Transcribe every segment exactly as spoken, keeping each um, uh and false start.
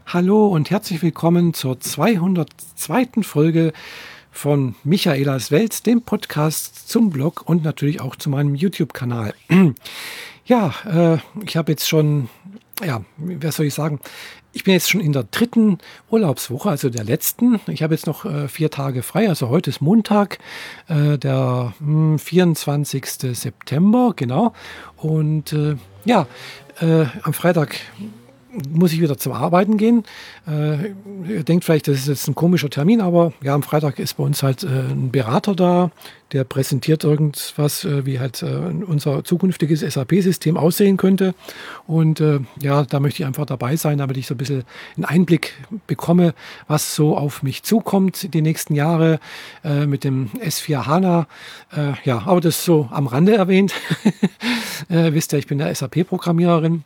Hallo und herzlich willkommen zur zweihundertzweiten Folge von Michaelas Welt, dem Podcast zum Blog und natürlich auch zu meinem YouTube-Kanal. Ja, äh, ich habe jetzt schon, ja, was soll ich sagen? Ich bin jetzt schon in der dritten Urlaubswoche, also der letzten. Ich habe jetzt noch äh, vier Tage frei, also heute ist Montag, äh, der mh, vierundzwanzigsten September, genau. Und äh, ja, äh, am Freitag muss ich wieder zum Arbeiten gehen. Äh, ihr denkt vielleicht, das ist jetzt ein komischer Termin, aber ja, am Freitag ist bei uns halt äh, ein Berater da, der präsentiert irgendwas, äh, wie halt äh, unser zukünftiges S A P-System aussehen könnte. Und äh, ja, da möchte ich einfach dabei sein, damit ich so ein bisschen einen Einblick bekomme, was so auf mich zukommt die nächsten Jahre äh, mit dem S vier HANA. Äh, ja, aber das so am Rande erwähnt. äh, wisst ihr, ich bin ja S A P-Programmiererin.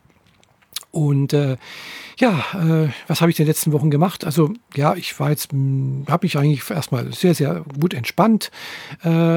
Und äh, ja, äh, was habe ich in den letzten Wochen gemacht? Also ja, ich war jetzt, habe mich eigentlich erstmal sehr, sehr gut entspannt. Äh,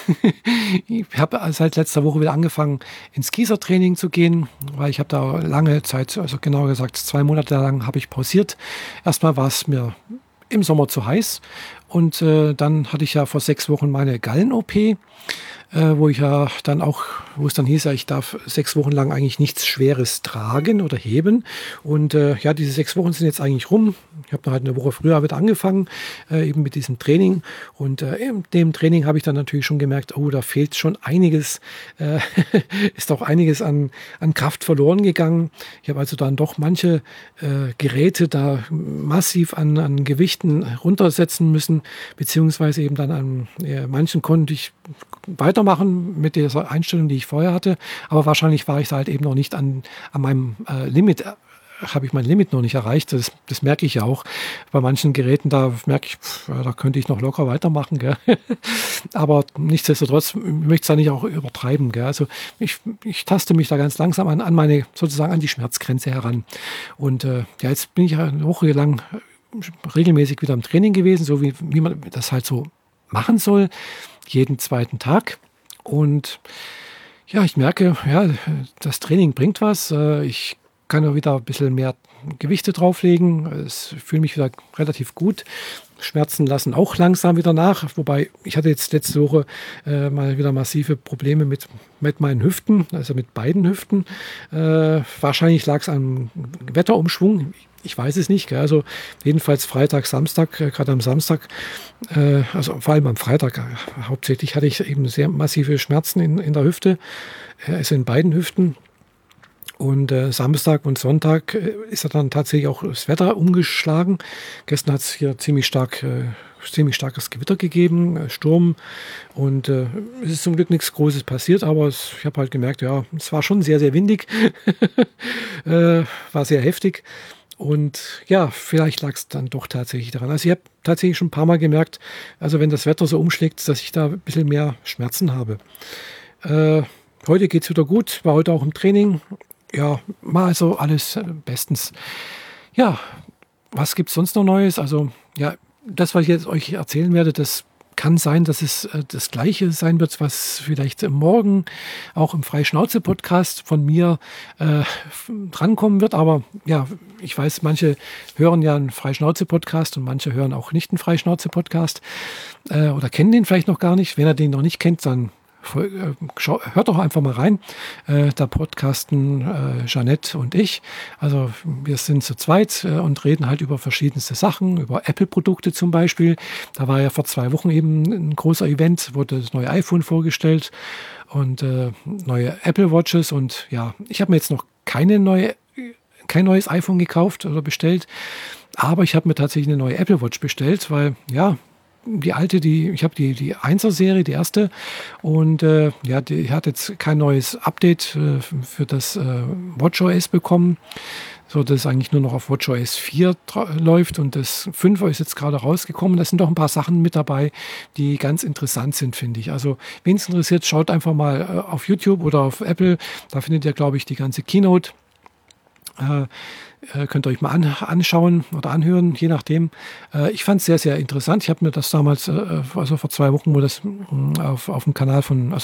ich habe seit letzter Woche wieder angefangen, ins Gießertraining zu gehen, weil ich habe da lange Zeit, also genauer gesagt zwei Monate lang habe ich pausiert. Erstmal war es mir im Sommer zu heiß und äh, dann hatte ich ja vor sechs Wochen meine Gallen-O P. Äh, wo ich ja dann auch, wo es dann hieß, ja, ich darf sechs Wochen lang eigentlich nichts Schweres tragen oder heben. Und äh, ja, diese sechs Wochen sind jetzt eigentlich rum. Ich habe noch halt eine Woche früher wieder angefangen, äh, eben mit diesem Training. Und äh, in dem Training habe ich dann natürlich schon gemerkt, oh, da fehlt schon einiges, äh, ist auch einiges an, an Kraft verloren gegangen. Ich habe also dann doch manche äh, Geräte da massiv an, an Gewichten runtersetzen müssen, beziehungsweise eben dann an äh, manchen konnte ich weitermachen mit dieser Einstellung, die ich vorher hatte. Aber wahrscheinlich war ich da halt eben noch nicht an, an meinem äh, Limit, äh, habe ich mein Limit noch nicht erreicht. Das, das merke ich ja auch. Bei manchen Geräten, da merke ich, pff, da könnte ich noch locker weitermachen. Gell? Aber nichtsdestotrotz möchte ich es da nicht auch übertreiben. Gell? Also ich, ich taste mich da ganz langsam an, an meine, sozusagen an die Schmerzgrenze heran. Und äh, ja, jetzt bin ich ja eine Woche lang regelmäßig wieder im Training gewesen, so wie, wie man das halt so machen soll, jeden zweiten Tag. Und ja, ich merke, ja, das Training bringt was. Ich kann auch wieder ein bisschen mehr Gewichte drauflegen. Es fühle mich wieder relativ gut. Schmerzen lassen auch langsam wieder nach. Wobei, ich hatte jetzt letzte Woche äh, mal wieder massive Probleme mit, mit meinen Hüften, also mit beiden Hüften. Äh, wahrscheinlich lag es am Wetterumschwung. Ich weiß es nicht. Gell? Also jedenfalls Freitag, Samstag, äh, gerade am Samstag, äh, also vor allem am Freitag äh, hauptsächlich hatte ich eben sehr massive Schmerzen in, in der Hüfte, äh, also in beiden Hüften. Und äh, Samstag und Sonntag äh, ist ja dann tatsächlich auch das Wetter umgeschlagen. Gestern hat es hier ziemlich stark, äh, ziemlich starkes Gewitter gegeben, äh, Sturm. Und äh, es ist zum Glück nichts Großes passiert, aber es, ich habe halt gemerkt, ja, es war schon sehr, sehr windig, äh, war sehr heftig. Und ja, vielleicht lag es dann doch tatsächlich daran. Also ich habe tatsächlich schon ein paar Mal gemerkt, also wenn das Wetter so umschlägt, dass ich da ein bisschen mehr Schmerzen habe. Äh, heute geht es wieder gut, war heute auch im Training. Ja, mal also alles bestens. Ja, was gibt es sonst noch Neues? Also ja, das, was ich jetzt euch erzählen werde, das kann sein, dass es äh, das Gleiche sein wird, was vielleicht morgen auch im Freischnauze-Podcast von mir äh, drankommen wird. Aber ja, ich weiß, manche hören ja einen Freischnauze-Podcast und manche hören auch nicht einen Freischnauze-Podcast äh, oder kennen den vielleicht noch gar nicht. Wenn ihr den noch nicht kennt, dann hört doch einfach mal rein. Äh, da podcasten äh, Jeanette und ich. Also wir sind zu zweit äh, und reden halt über verschiedenste Sachen, über Apple-Produkte zum Beispiel. Da war ja vor zwei Wochen eben ein großer Event, wurde das neue iPhone vorgestellt und äh, neue Apple Watches. Und ja, ich habe mir jetzt noch keine neue, kein neues iPhone gekauft oder bestellt, aber ich habe mir tatsächlich eine neue Apple Watch bestellt, weil ja, die alte, die ich habe die die Einser-Serie, die erste, und äh, ja, die hat jetzt kein neues Update äh, für das äh, WatchOS bekommen, so dass es eigentlich nur noch auf WatchOS vier läuft und das fünfer ist jetzt gerade rausgekommen. Da sind doch ein paar Sachen mit dabei, die ganz interessant sind, finde ich. Also wen es interessiert, schaut einfach mal äh, auf YouTube oder auf Apple, da findet ihr, glaube ich, die ganze Keynote. Äh, könnt ihr euch mal an, anschauen oder anhören, je nachdem. Äh, ich fand es sehr, sehr interessant. Ich habe mir das damals, äh, also vor zwei Wochen, wo das mh, auf, auf dem Kanal von, also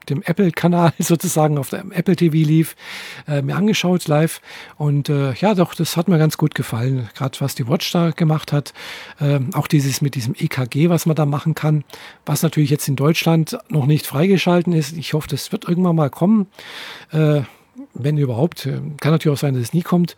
dem Apple-Kanal sozusagen auf dem Apple T V lief, äh, mir angeschaut live. Und äh, ja, doch, das hat mir ganz gut gefallen, gerade was die Watch da gemacht hat. Ähm, auch dieses mit diesem E K G, was man da machen kann, was natürlich jetzt in Deutschland noch nicht freigeschalten ist. Ich hoffe, das wird irgendwann mal kommen. Äh, wenn überhaupt. Kann natürlich auch sein, dass es nie kommt.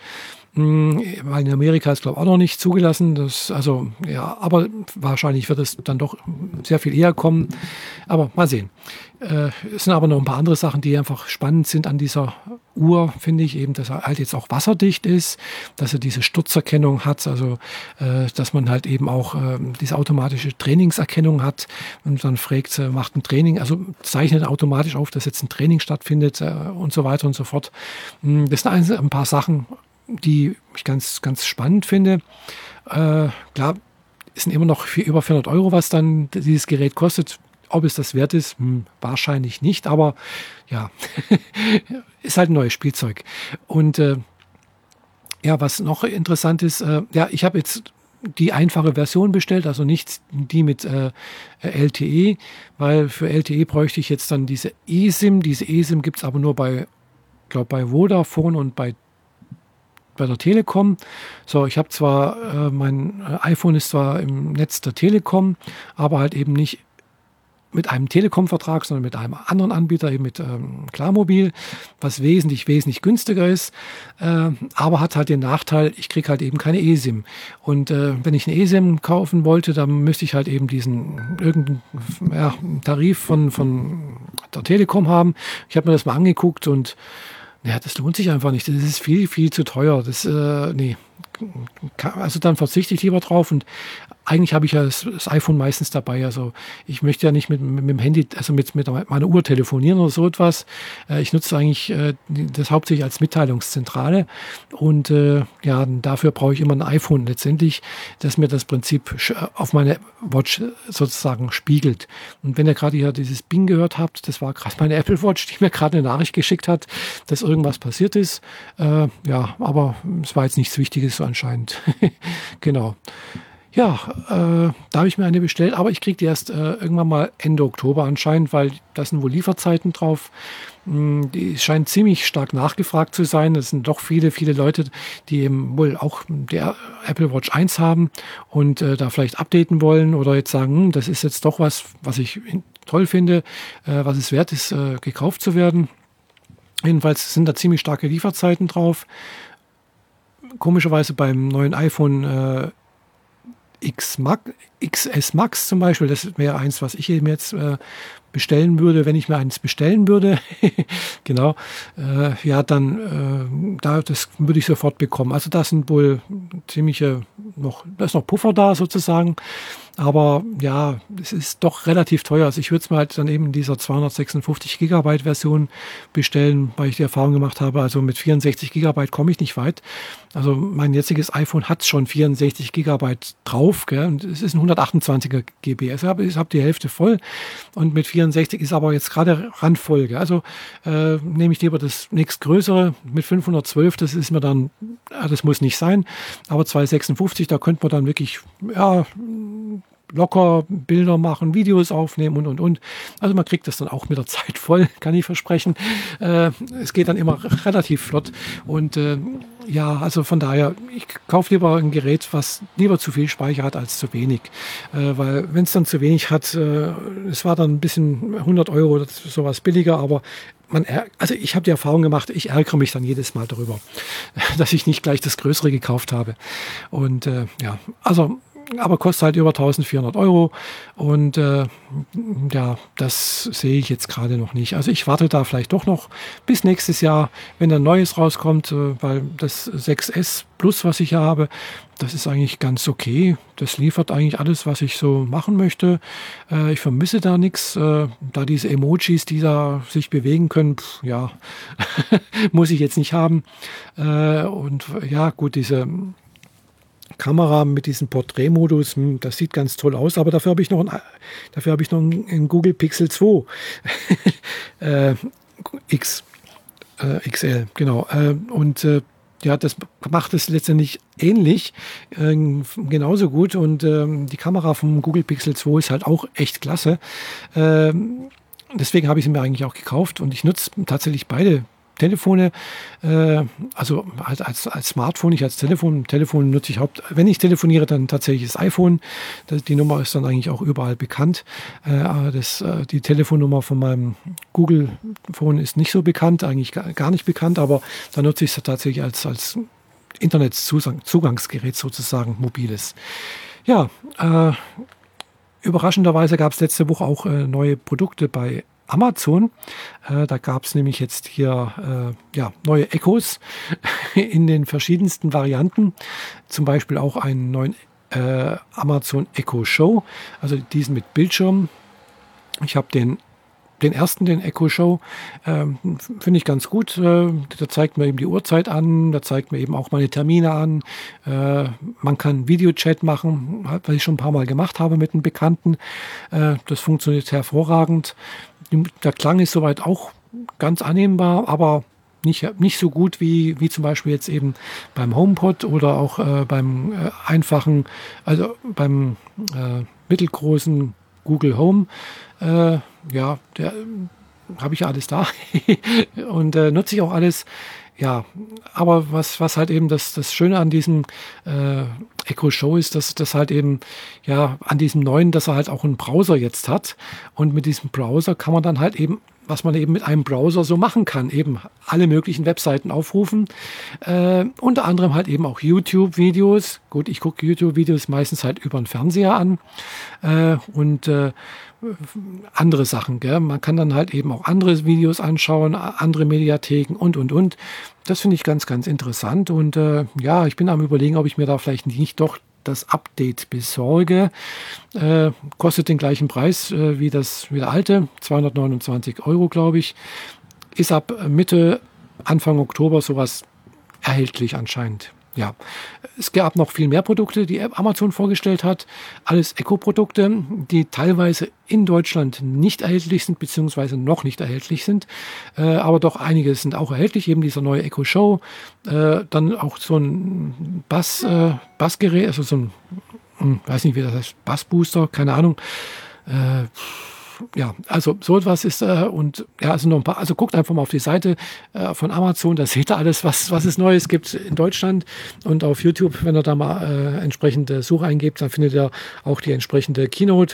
Weil in Amerika ist, glaube ich, auch noch nicht zugelassen. Das, also, ja, aber wahrscheinlich wird es dann doch sehr viel eher kommen. Aber mal sehen. Äh, es sind aber noch ein paar andere Sachen, die einfach spannend sind an dieser Uhr, finde ich. Eben, dass er halt jetzt auch wasserdicht ist, dass er diese Sturzerkennung hat, also äh, dass man halt eben auch äh, diese automatische Trainingserkennung hat und dann fragt, äh, macht ein Training, also zeichnet automatisch auf, dass jetzt ein Training stattfindet äh, und so weiter und so fort. Das sind ein, ein paar Sachen, die ich ganz, ganz spannend finde. Äh, klar, es sind immer noch für über vierhundert Euro, was dann dieses Gerät kostet. Ob es das wert ist, hm, wahrscheinlich nicht, aber ja, ist halt ein neues Spielzeug. Und äh, ja, was noch interessant ist, äh, ja, ich habe jetzt die einfache Version bestellt, also nicht die mit äh, L T E, weil für L T E bräuchte ich jetzt dann diese eSIM. Diese eSIM gibt es aber nur bei, glaube bei Vodafone und bei bei der Telekom. So, ich habe zwar, äh, mein iPhone ist zwar im Netz der Telekom, aber halt eben nicht mit einem Telekom-Vertrag, sondern mit einem anderen Anbieter, eben mit ähm, Klarmobil, was wesentlich, wesentlich günstiger ist, äh, aber hat halt den Nachteil, ich kriege halt eben keine eSIM. Und äh, wenn ich eine eSIM kaufen wollte, dann müsste ich halt eben diesen irgendeinen ja, Tarif von, von der Telekom haben. Ich habe mir das mal angeguckt und ja, das lohnt sich einfach nicht. Das ist viel, viel zu teuer. Das, äh, nee. Also dann verzichte ich lieber drauf und eigentlich habe ich ja das, das iPhone meistens dabei. Also ich möchte ja nicht mit, mit, mit dem Handy, also mit, mit meiner Uhr telefonieren oder so etwas. Äh, ich nutze eigentlich äh, das hauptsächlich als Mitteilungszentrale und äh, ja, dafür brauche ich immer ein iPhone letztendlich, das mir das Prinzip auf meine Watch sozusagen spiegelt. Und wenn ihr gerade hier dieses Bing gehört habt, das war gerade meine Apple Watch, die mir gerade eine Nachricht geschickt hat, dass irgendwas passiert ist. Äh, ja, aber es war jetzt nichts Wichtiges so anscheinend. Genau. Ja, äh, da habe ich mir eine bestellt, aber ich kriege die erst äh, irgendwann mal Ende Oktober anscheinend, weil da sind wohl Lieferzeiten drauf. Hm, die scheint ziemlich stark nachgefragt zu sein. Es sind doch viele, viele Leute, die eben wohl auch der Apple Watch eins haben und äh, da vielleicht updaten wollen oder jetzt sagen, hm, das ist jetzt doch was, was ich toll finde, äh, was es wert ist, äh, gekauft zu werden. Jedenfalls sind da ziemlich starke Lieferzeiten drauf. Komischerweise beim neuen iPhone äh, X S Max zum Beispiel, das wäre eins, was ich eben jetzt äh, bestellen würde, wenn ich mir eins bestellen würde. Genau. Äh, ja, dann äh, da, das würde ich sofort bekommen. Also da sind wohl ziemliche noch, da ist noch Puffer da sozusagen. Aber ja, es ist doch relativ teuer. Also ich würde es mir halt dann eben in dieser zweihundertsechsundfünfzig Gigabyte Version bestellen, weil ich die Erfahrung gemacht habe, also mit vierundsechzig Gigabyte komme ich nicht weit. Also mein jetziges iPhone hat schon vierundsechzig Gigabyte drauf, gell? Und es ist ein hundertachtundzwanziger G B. Also ich habe hab die Hälfte voll und mit vierundsechzig ist aber jetzt gerade randvoll. Gell? Also äh, nehme ich lieber das nächstgrößere mit fünfhundertzwölf, das ist mir dann, ja, das muss nicht sein, aber zweihundertsechsundfünfzig, da könnte man dann wirklich, ja, locker Bilder machen, Videos aufnehmen und, und, und. Also man kriegt das dann auch mit der Zeit voll, kann ich versprechen. Äh, es geht dann immer relativ flott und äh, ja, also von daher, ich kaufe lieber ein Gerät, was lieber zu viel Speicher hat als zu wenig. Äh, weil wenn es dann zu wenig hat, äh, es war dann ein bisschen hundert Euro oder sowas billiger, aber man, also ich habe die Erfahrung gemacht, ich ärgere mich dann jedes Mal darüber, dass ich nicht gleich das Größere gekauft habe. Und äh, ja, also aber kostet halt über eintausendvierhundert Euro und äh, ja, das sehe ich jetzt gerade noch nicht. Also ich warte da vielleicht doch noch bis nächstes Jahr, wenn ein neues rauskommt, äh, weil das sechs S Plus, was ich hier habe, das ist eigentlich ganz okay. Das liefert eigentlich alles, was ich so machen möchte. Äh, ich vermisse da nichts. Äh, da diese Emojis, die da sich bewegen können, pff, ja, muss ich jetzt nicht haben. Äh, und ja, gut, diese Kamera mit diesem Porträtmodus, das sieht ganz toll aus, aber dafür habe ich noch ein, dafür habe ich noch ein, ein Google Pixel zwei äh, X, äh, X L, genau. Äh, und äh, ja, das macht es letztendlich ähnlich, äh, genauso gut. Und äh, die Kamera vom Google Pixel zwei ist halt auch echt klasse. Äh, deswegen habe ich sie mir eigentlich auch gekauft und ich nutze tatsächlich beide Telefone, äh, also halt als, als Smartphone, nicht als Telefon. Telefon nutze ich haupt, wenn ich telefoniere, dann tatsächlich das iPhone. Das, die Nummer ist dann eigentlich auch überall bekannt. Äh, das, äh, die Telefonnummer von meinem Google-Phone ist nicht so bekannt, eigentlich gar, gar nicht bekannt, aber da nutze ich es tatsächlich als, als Internetzugangsgerät sozusagen, mobiles. Ja, äh, überraschenderweise gab es letzte Woche auch äh, neue Produkte bei Amazon. Äh, da gab es nämlich jetzt hier äh, ja, neue Echos in den verschiedensten Varianten. Zum Beispiel auch einen neuen äh, Amazon Echo Show, also diesen mit Bildschirm. Ich habe den Den ersten, den Echo Show, ähm, finde ich ganz gut. Äh, der zeigt mir eben die Uhrzeit an, der zeigt mir eben auch meine Termine an. Äh, man kann Videochat machen, was ich schon ein paar Mal gemacht habe mit einem Bekannten. Äh, das funktioniert hervorragend. Der Klang ist soweit auch ganz annehmbar, aber nicht, nicht so gut wie, wie zum Beispiel jetzt eben beim HomePod oder auch äh, beim äh, einfachen, also beim äh, mittelgroßen Google Home. Äh, ja, der habe ich ja alles da und äh, nutze ich auch alles. Ja, aber was, was halt eben das, das Schöne an diesem äh, Echo Show ist, dass das halt eben, ja, an diesem neuen, dass er halt auch einen Browser jetzt hat. Und mit diesem Browser kann man dann halt eben, was man eben mit einem Browser so machen kann, eben alle möglichen Webseiten aufrufen. Äh, unter anderem halt eben auch YouTube-Videos. Gut, ich gucke YouTube-Videos meistens halt über den Fernseher an. Äh, und äh, andere Sachen, gell? Man kann dann halt eben auch andere Videos anschauen, andere Mediatheken und, und, und. Das finde ich ganz, ganz interessant. Und äh, ja, ich bin am Überlegen, ob ich mir da vielleicht nicht doch das Update besorge. Äh, kostet den gleichen Preis äh, wie, das, wie der alte, zweihundertneunundzwanzig Euro, glaube ich. Ist ab Mitte, Anfang Oktober sowas erhältlich anscheinend. Ja, es gab noch viel mehr Produkte, die Amazon vorgestellt hat. Alles Echo-Produkte, die teilweise in Deutschland nicht erhältlich sind, beziehungsweise noch nicht erhältlich sind. Äh, aber doch einige sind auch erhältlich. Eben dieser neue Echo Show. Äh, dann auch so ein Bass, äh, Bassgerät, also so ein, hm, weiß nicht, wie das heißt, Bassbooster, keine Ahnung. Äh, Ja, also so etwas ist äh, und ja, also noch ein paar, also guckt einfach mal auf die Seite äh, von Amazon, da seht ihr alles, was, was es Neues gibt in Deutschland und auf YouTube, wenn ihr da mal äh, entsprechende Suche eingebt, dann findet ihr auch die entsprechende Keynote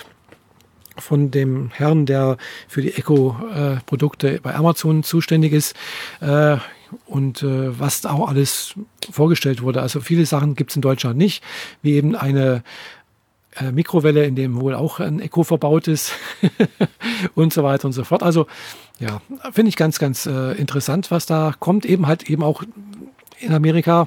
von dem Herrn, der für die Echo-Produkte äh, bei Amazon zuständig ist. Äh, und äh, was da auch alles vorgestellt wurde. Also viele Sachen gibt es in Deutschland nicht, wie eben eine Äh, Mikrowelle, in dem wohl auch ein Echo verbaut ist und so weiter und so fort. Also ja, finde ich ganz, ganz äh, interessant, was da kommt. Eben halt eben auch in Amerika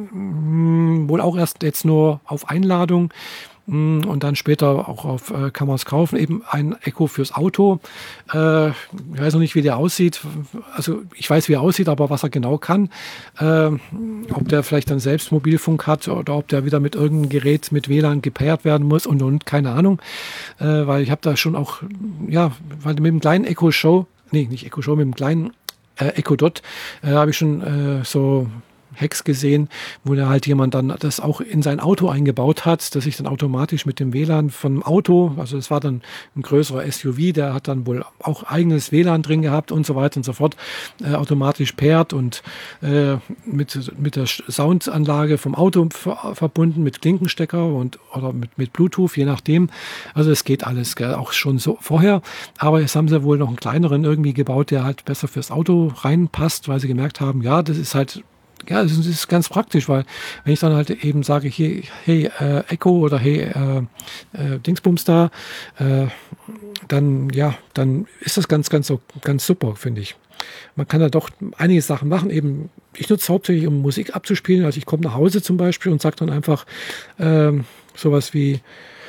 mh, wohl auch erst jetzt nur auf Einladung mh, und dann später auch auf äh, kann man es kaufen. Eben ein Echo fürs Auto. Äh, ich weiß noch nicht, wie der aussieht. Also ich weiß, wie er aussieht, aber was er genau kann. Äh, ob der vielleicht dann selbst Mobilfunk hat oder ob der wieder mit irgendeinem Gerät mit W L A N gepaart werden muss und und keine Ahnung. Äh, weil ich habe da schon auch, ja, weil mit dem kleinen Echo Show, nee, nicht Echo Show, mit dem kleinen äh, Echo Dot äh, habe ich schon äh, so Hacks gesehen, wo da halt jemand dann das auch in sein Auto eingebaut hat, dass ich dann automatisch mit dem W L A N vom Auto, also es war dann ein größerer S U V, der hat dann wohl auch eigenes W L A N drin gehabt und so weiter und so fort, äh, automatisch pairt und äh, mit, mit der Soundanlage vom Auto ver verbunden, mit Klinkenstecker und oder mit, mit Bluetooth, je nachdem. Also es geht alles, gell, auch schon so vorher, aber jetzt haben sie wohl noch einen kleineren irgendwie gebaut, der halt besser fürs Auto reinpasst, weil sie gemerkt haben, ja, das ist halt Ja, das ist ganz praktisch, weil wenn ich dann halt eben sage, hier, hey äh, Echo oder hey äh, äh, Dingsbums da, äh, dann ja, dann ist das ganz, ganz, ganz super, finde ich. Man kann da doch einige Sachen machen. Eben, ich nutze es hauptsächlich, um Musik abzuspielen. Also ich komme nach Hause zum Beispiel und sage dann einfach äh, sowas wie,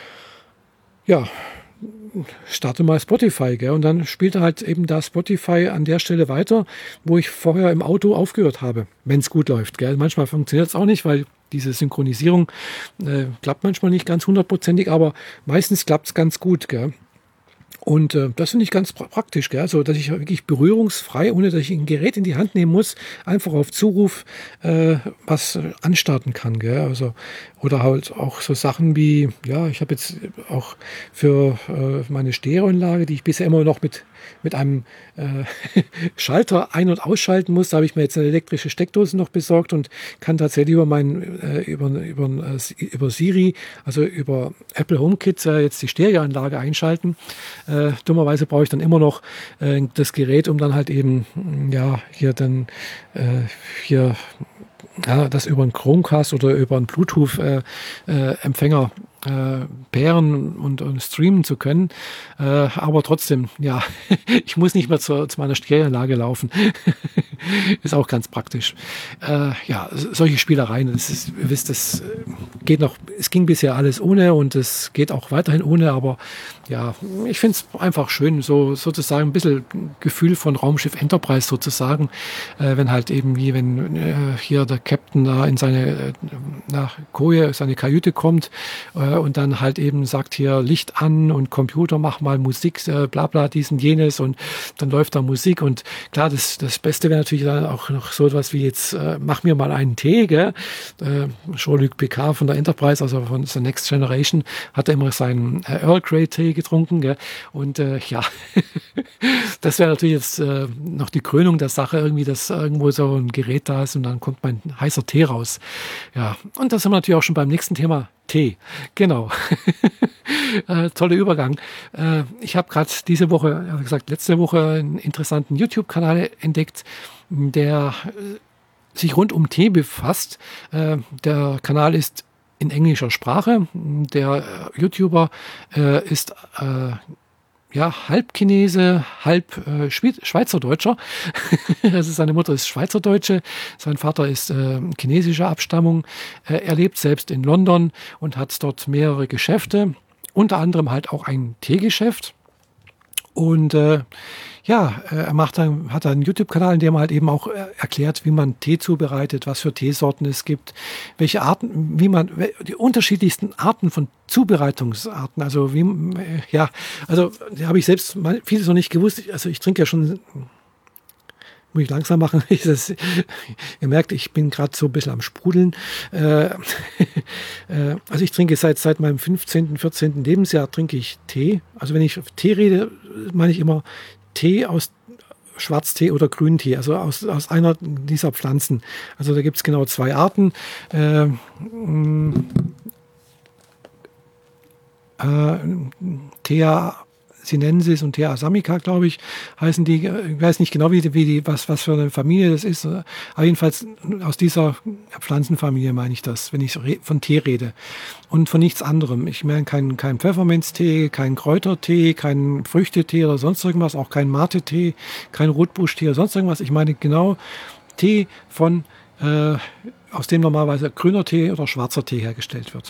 ja, starte mal Spotify, gell? Und dann spielt er halt eben da Spotify an der Stelle weiter, wo ich vorher im Auto aufgehört habe, wenn es gut läuft, gell? Manchmal funktioniert es auch nicht, weil diese Synchronisierung äh, klappt manchmal nicht ganz hundertprozentig, aber meistens klappt es ganz gut, gell? Und äh, das finde ich ganz pra praktisch, gell? So, dass ich wirklich berührungsfrei, ohne dass ich ein Gerät in die Hand nehmen muss, einfach auf Zuruf äh, was anstarten kann, gell? Also, oder halt auch so Sachen wie, ja, ich habe jetzt auch für äh, meine Stereoanlage, die ich bisher immer noch mit mit einem äh, Schalter ein- und ausschalten muss. Da habe ich mir jetzt eine elektrische Steckdose noch besorgt und kann tatsächlich über mein, äh, über, über, äh, über Siri, also über Apple HomeKit, äh, jetzt die Stereoanlage einschalten. Äh, dummerweise brauche ich dann immer noch äh, das Gerät, um dann halt eben, ja, hier dann äh, hier ja, das über einen Chromecast oder über einen Bluetooth-Empfänger äh, äh, pairen und, und streamen zu können. Äh, aber trotzdem, ja, ich muss nicht mehr zu, zu meiner Stereoanlage laufen. Ist auch ganz praktisch. Äh, ja, solche Spielereien, das ist, ihr wisst, das geht noch, es ging bisher alles ohne und es geht auch weiterhin ohne, aber ja, ich finde es einfach schön, so sozusagen ein bisschen Gefühl von Raumschiff Enterprise sozusagen, äh, wenn halt eben wie wenn äh, hier der Captain da in seine äh, nach Koje, seine Kajüte kommt äh, und dann halt eben sagt hier Licht an und Computer, mach mal Musik, äh, bla bla, dies und jenes und dann läuft da Musik und klar, das, das Beste wäre natürlich dann auch noch so etwas wie jetzt, äh, mach mir mal einen Tee, gell? Äh, Jean-Luc Picard von der Enterprise, also von The Next Generation, hat er immer seinen äh, Earl Grey Tee getrunken, gell? Und äh, ja, das wäre natürlich jetzt äh, noch die Krönung der Sache, irgendwie, dass irgendwo so ein Gerät da ist und dann kommt mein heißer Tee raus. Ja, und das sind wir natürlich auch schon beim nächsten Thema, Tee. Genau. äh, toller Übergang. Äh, ich habe gerade diese Woche, wie gesagt, letzte Woche einen interessanten YouTube-Kanal entdeckt, der äh, sich rund um Tee befasst. Äh, der Kanal ist in englischer Sprache. Der äh, YouTuber äh, ist äh, ja, halb Chinese, halb äh, Schweizerdeutscher. Also seine Mutter ist Schweizerdeutsche, sein Vater ist äh, chinesischer Abstammung. Äh, er lebt selbst in London und hat dort mehrere Geschäfte, unter anderem halt auch ein Teegeschäft. Und äh, ja, er macht dann, hat einen YouTube-Kanal, in dem er halt eben auch erklärt, wie man Tee zubereitet, was für Teesorten es gibt, welche Arten, wie man, die unterschiedlichsten Arten von Zubereitungsarten, also wie, ja, also da habe ich selbst mal vieles noch nicht gewusst. Also ich trinke ja schon, muss ich langsam machen, das, ihr merkt, ich bin gerade so ein bisschen am Sprudeln. Äh, also ich trinke seit, seit meinem fünfzehnten, vierzehnten Lebensjahr trinke ich Tee. Also wenn ich Tee rede, meine ich immer Tee aus Schwarztee oder Grüntee, also aus, aus einer dieser Pflanzen. Also da gibt es genau zwei Arten. Äh, äh, Thea sinensis und Thea assamica, glaube ich, heißen die. Ich weiß nicht genau, wie die, wie die, was, was für eine Familie das ist. Aber jedenfalls aus dieser Pflanzenfamilie meine ich das, wenn ich von Tee rede. Und von nichts anderem. Ich meine keinen kein Pfefferminztee, keinen Kräutertee, keinen Früchtetee oder sonst irgendwas, auch keinen Mate-Tee, kein Rotbusch-Tee oder sonst irgendwas. Ich meine genau Tee von, äh, aus dem normalerweise grüner Tee oder schwarzer Tee hergestellt wird.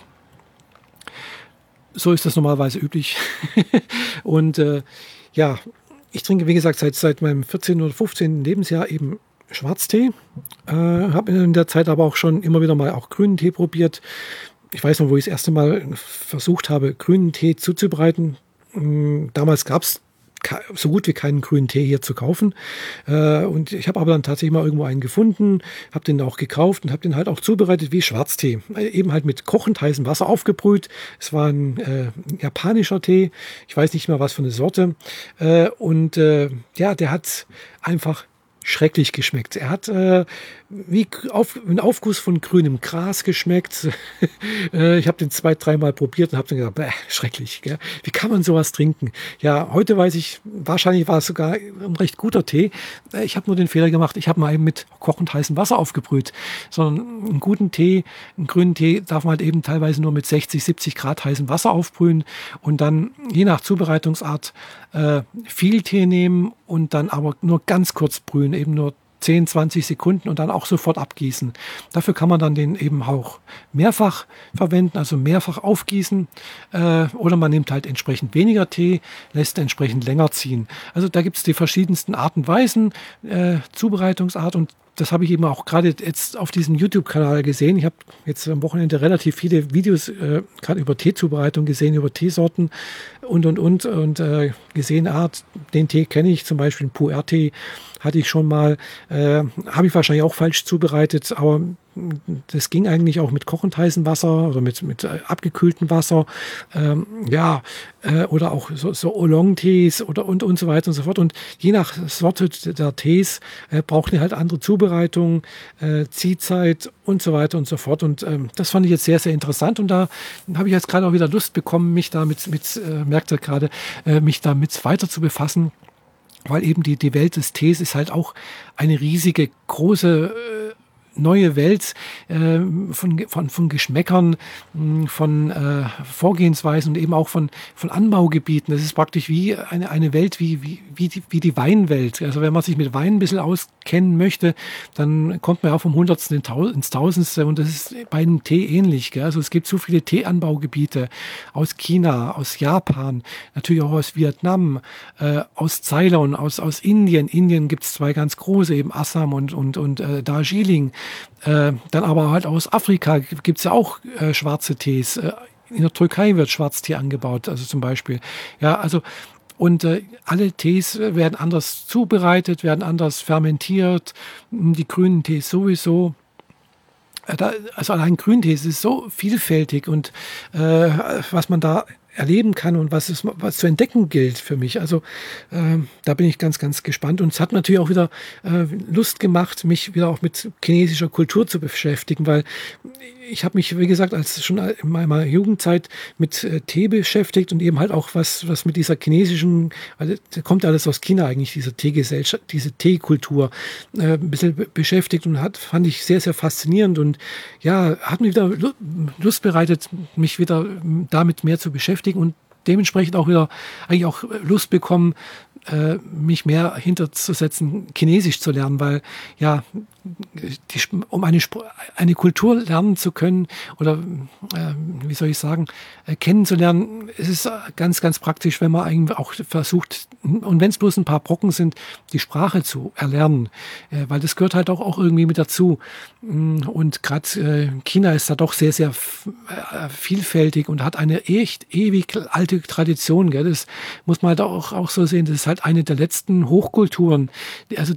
So ist das normalerweise üblich. Und äh, ja, ich trinke, wie gesagt, seit, seit meinem vierzehnten oder fünfzehnten Lebensjahr eben Schwarztee. Äh, habe in der Zeit aber auch schon immer wieder mal auch grünen Tee probiert. Ich weiß noch, wo ich das erste Mal versucht habe, grünen Tee zuzubereiten. Damals gab es so gut wie keinen grünen Tee hier zu kaufen. Und ich habe aber dann tatsächlich mal irgendwo einen gefunden, habe den auch gekauft und habe den halt auch zubereitet wie Schwarztee. Eben halt mit kochend heißem Wasser aufgebrüht. Es war ein äh, japanischer Tee. Ich weiß nicht mehr, was für eine Sorte. Äh, und äh, ja, der hat einfach schrecklich geschmeckt. Er hat äh, wie auf, ein Aufguss von grünem Gras geschmeckt. äh, ich habe den zwei, dreimal probiert und habe dann gedacht, bäh, schrecklich. Gell? Wie kann man sowas trinken? Ja, heute weiß ich, wahrscheinlich war es sogar ein recht guter Tee. Äh, ich habe nur den Fehler gemacht, ich habe mal eben mit kochend heißem Wasser aufgebrüht. Sondern einen guten Tee, einen grünen Tee darf man halt eben teilweise nur mit sechzig, siebzig Grad heißem Wasser aufbrühen und dann je nach Zubereitungsart äh, viel Tee nehmen und dann aber nur ganz kurz brühen, eben nur zehn, zwanzig Sekunden und dann auch sofort abgießen. Dafür kann man dann den eben auch mehrfach verwenden, also mehrfach aufgießen äh, oder man nimmt halt entsprechend weniger Tee, lässt entsprechend länger ziehen. Also da gibt es die verschiedensten Arten und Weisen, äh, Zubereitungsart und das habe ich eben auch gerade jetzt auf diesem YouTube-Kanal gesehen. Ich habe jetzt am Wochenende relativ viele Videos äh, gerade über Teezubereitung gesehen, über Teesorten und, und, und. Und äh, gesehen, ah, den Tee kenne ich, zum Beispiel Pu'er-Tee hatte ich schon mal. Äh, habe ich wahrscheinlich auch falsch zubereitet, aber das ging eigentlich auch mit kochend heißem Wasser oder mit, mit abgekühltem Wasser, ähm, ja, äh, oder auch so, so Oolong-Tees oder und, und so weiter und so fort. Und je nach Sorte der Tees äh, brauchten die halt andere Zubereitungen, äh, Ziehzeit und so weiter und so fort. Und ähm, das fand ich jetzt sehr, sehr interessant. Und da habe ich jetzt gerade auch wieder Lust bekommen, mich damit, mit, äh, merkt ihr gerade, äh, mich damit weiter zu befassen. Weil eben die, die Welt des Tees ist halt auch eine riesige, große, äh, neue Welt äh, von, von, von Geschmäckern, mh, von äh, Vorgehensweisen und eben auch von, von Anbaugebieten. Das ist praktisch wie eine, eine Welt, wie, wie, wie, die, wie die Weinwelt. Also wenn man sich mit Wein ein bisschen auskennen möchte, dann kommt man ja vom Hundertsten ins Tausendste und das ist bei einem Tee ähnlich. Gell? Also es gibt so viele Teeanbaugebiete aus China, aus Japan, natürlich auch aus Vietnam, äh, aus Ceylon, aus, aus Indien. Indien gibt es zwei ganz große, eben Assam und, und, und äh, Darjeeling. Äh, dann aber halt aus Afrika gibt es ja auch äh, schwarze Tees. Äh, in der Türkei wird Schwarztee angebaut, also zum Beispiel. Ja, also und äh, alle Tees werden anders zubereitet, werden anders fermentiert. Die grünen Tees sowieso. Äh, da, also allein Grüntee ist so vielfältig und äh, was man da erleben kann und was es was zu entdecken gilt für mich. Also äh, da bin ich ganz, ganz gespannt. Und es hat natürlich auch wieder äh, Lust gemacht, mich wieder auch mit chinesischer Kultur zu beschäftigen, weil ich habe mich, wie gesagt, als schon in meiner Jugendzeit mit äh, Tee beschäftigt und eben halt auch was, was mit dieser chinesischen, weil da kommt alles aus China eigentlich, diese Teegesellschaft, diese Teekultur, äh, ein bisschen be beschäftigt und hat, fand ich sehr, sehr faszinierend und ja, hat mir wieder Lust bereitet, mich wieder damit mehr zu beschäftigen und dementsprechend auch wieder eigentlich auch Lust bekommen, äh, mich mehr hinterzusetzen, Chinesisch zu lernen, weil ja, die, um eine, eine Kultur lernen zu können oder äh, wie soll ich sagen, äh, kennenzulernen, ist es ganz, ganz praktisch, wenn man eigentlich auch versucht, und wenn es bloß ein paar Brocken sind, die Sprache zu erlernen, äh, weil das gehört halt auch, auch irgendwie mit dazu. Und gerade äh, China ist da doch sehr, sehr äh, vielfältig und hat eine echt ewig alte Tradition. Gell? Das muss man halt auch, auch so sehen, das ist halt eine der letzten Hochkulturen. Also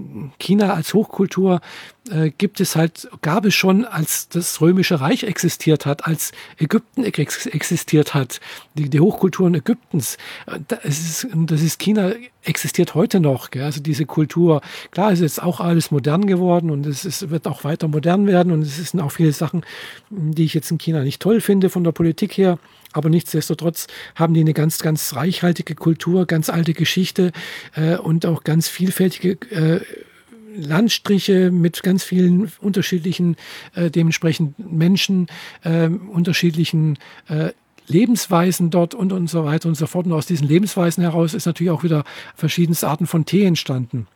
China als Hochkultur äh, gibt es halt, gab es schon, als das Römische Reich existiert hat, als Ägypten ex existiert hat, die, die Hochkulturen Ägyptens. Das ist, das ist China existiert heute noch, gell? Also diese Kultur. Klar, ist jetzt auch alles modern geworden und es ist, wird auch weiter modern werden und es sind auch viele Sachen, die ich jetzt in China nicht toll finde von der Politik her. Aber nichtsdestotrotz haben die eine ganz, ganz reichhaltige Kultur, ganz alte Geschichte äh, und auch ganz vielfältige äh, Landstriche mit ganz vielen unterschiedlichen, äh, dementsprechend Menschen, äh, unterschiedlichen äh, Lebensweisen dort und, und so weiter und so fort. Und aus diesen Lebensweisen heraus ist natürlich auch wieder verschiedenste Arten von Tee entstanden.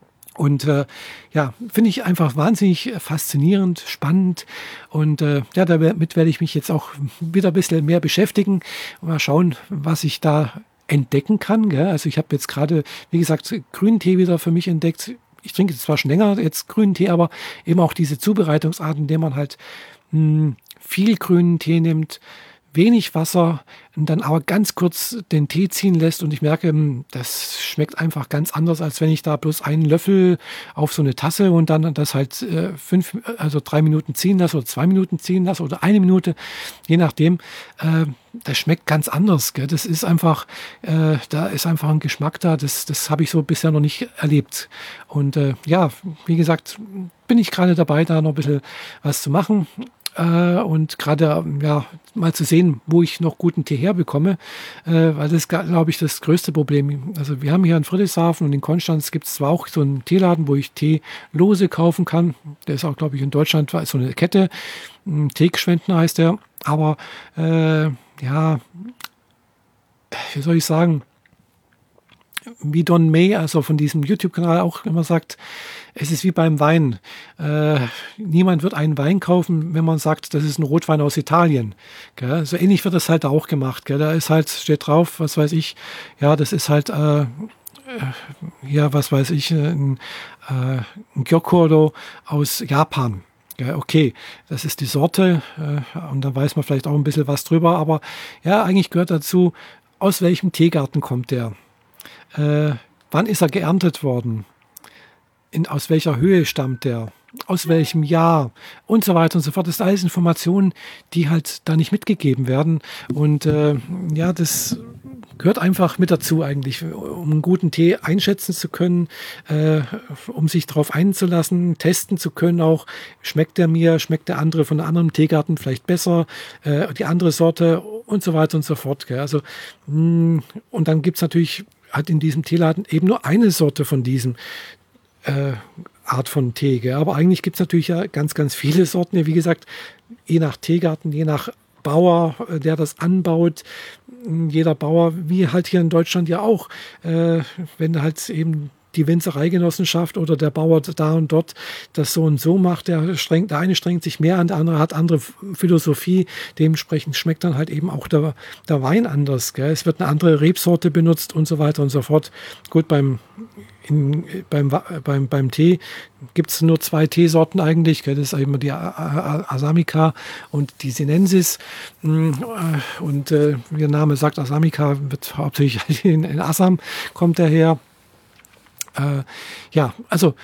Und äh, ja, finde ich einfach wahnsinnig faszinierend, spannend. Und äh, ja, damit werde ich mich jetzt auch wieder ein bisschen mehr beschäftigen und mal schauen, was ich da entdecken kann. Gell? Also ich habe jetzt gerade, wie gesagt, grünen Tee wieder für mich entdeckt. Ich trinke zwar schon länger jetzt grünen Tee, aber eben auch diese Zubereitungsarten, indem man halt mh, viel grünen Tee nimmt, wenig Wasser und dann aber ganz kurz den Tee ziehen lässt und ich merke, das schmeckt einfach ganz anders, als wenn ich da bloß einen Löffel auf so eine Tasse und dann das halt äh, fünf, also drei Minuten ziehen lasse oder zwei Minuten ziehen lasse oder eine Minute, je nachdem. Äh, das schmeckt ganz anders. Gell? Das ist einfach, äh, da ist einfach ein Geschmack da, das, das habe ich so bisher noch nicht erlebt. Und äh, ja, wie gesagt, bin ich gerade dabei, da noch ein bisschen was zu machen. Und gerade ja, mal zu sehen, wo ich noch guten Tee herbekomme, äh, weil das ist, glaube ich, das größte Problem. Also wir haben hier in Friedrichshafen und in Konstanz gibt es zwar auch so einen Teeladen, wo ich Teelose kaufen kann. Der ist auch, glaube ich, in Deutschland so eine Kette. Teegeschwenden heißt der. Aber äh, ja, wie soll ich sagen, wie Don May, also von diesem YouTube-Kanal auch immer sagt, es ist wie beim Wein. Äh, niemand wird einen Wein kaufen, wenn man sagt, das ist ein Rotwein aus Italien. Gell? So ähnlich wird das halt auch gemacht. Gell? Da ist halt, steht drauf, was weiß ich, ja, das ist halt, äh, ja, was weiß ich, ein, äh, ein Gyokuro aus Japan. Ja, okay, das ist die Sorte äh, und da weiß man vielleicht auch ein bisschen was drüber, aber ja, eigentlich gehört dazu, aus welchem Teegarten kommt der? Äh, wann ist er geerntet worden? In, aus welcher Höhe stammt der? aus welchem Jahr und so weiter und so fort. Das sind alles Informationen, die halt da nicht mitgegeben werden. Und äh, ja, das gehört einfach mit dazu eigentlich, um einen guten Tee einschätzen zu können, äh, um sich darauf einzulassen, testen zu können auch, schmeckt der mir, schmeckt der andere von einem anderen Teegarten vielleicht besser, äh, die andere Sorte und so weiter und so fort. Gell? Also, mh, und dann gibt es natürlich, hat in diesem Teeladen eben nur eine Sorte von diesem äh, Art von Tee. Gell? Aber eigentlich gibt es natürlich ja ganz, ganz viele Sorten. Wie gesagt, je nach Teegarten, je nach Bauer, der das anbaut, jeder Bauer, wie halt hier in Deutschland ja auch, äh, wenn halt eben die Winzereigenossenschaft oder der Bauer da und dort das so und so macht, der, strengt, der eine strengt sich mehr an, der andere hat andere Philosophie, dementsprechend schmeckt dann halt eben auch der, der Wein anders. Gell? Es wird eine andere Rebsorte benutzt und so weiter und so fort. Gut, beim, in, beim, beim, beim Tee gibt es nur zwei Teesorten eigentlich. Gell? Das ist eben die Assamica und die Sinensis. Und äh, wie der Name sagt, Assamica wird hauptsächlich in, in Assam, kommt der her. Äh, ja, also,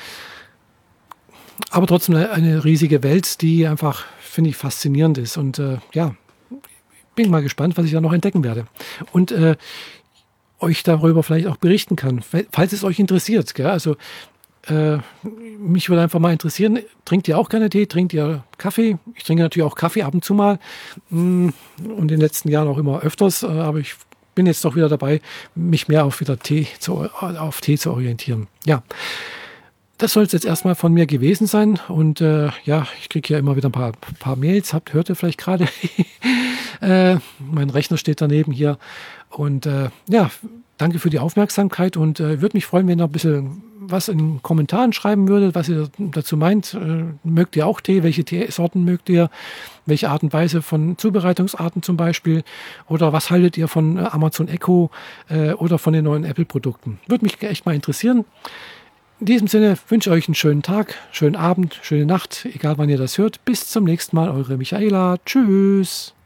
aber trotzdem eine, eine riesige Welt, die einfach, finde ich, faszinierend ist. Und äh, ja, bin mal gespannt, was ich da noch entdecken werde. Und äh, euch darüber vielleicht auch berichten kann, falls es euch interessiert. Gell? Also, äh, mich würde einfach mal interessieren, trinkt ihr auch gerne Tee, trinkt ihr Kaffee? Ich trinke natürlich auch Kaffee ab und zu mal und in den letzten Jahren auch immer öfters, aber ich bin jetzt doch wieder dabei, mich mehr auf wieder Tee zu, auf Tee zu orientieren. Ja, das soll es jetzt erstmal von mir gewesen sein. Und äh, ja, ich kriege ja immer wieder ein paar, paar Mails. Habt, hört ihr vielleicht gerade? äh, mein Rechner steht daneben hier. Und äh, ja, danke für die Aufmerksamkeit und äh, würde mich freuen, wenn ihr ein bisschen was in den Kommentaren schreiben würdet, was ihr dazu meint. Äh, mögt ihr auch Tee? Welche Teesorten mögt ihr? Welche Art und Weise von Zubereitungsarten zum Beispiel? Oder was haltet ihr von Amazon Echo äh, oder von den neuen Apple-Produkten? Würde mich echt mal interessieren. In diesem Sinne wünsche ich euch einen schönen Tag, schönen Abend, schöne Nacht, egal wann ihr das hört. Bis zum nächsten Mal, eure Michaela. Tschüss.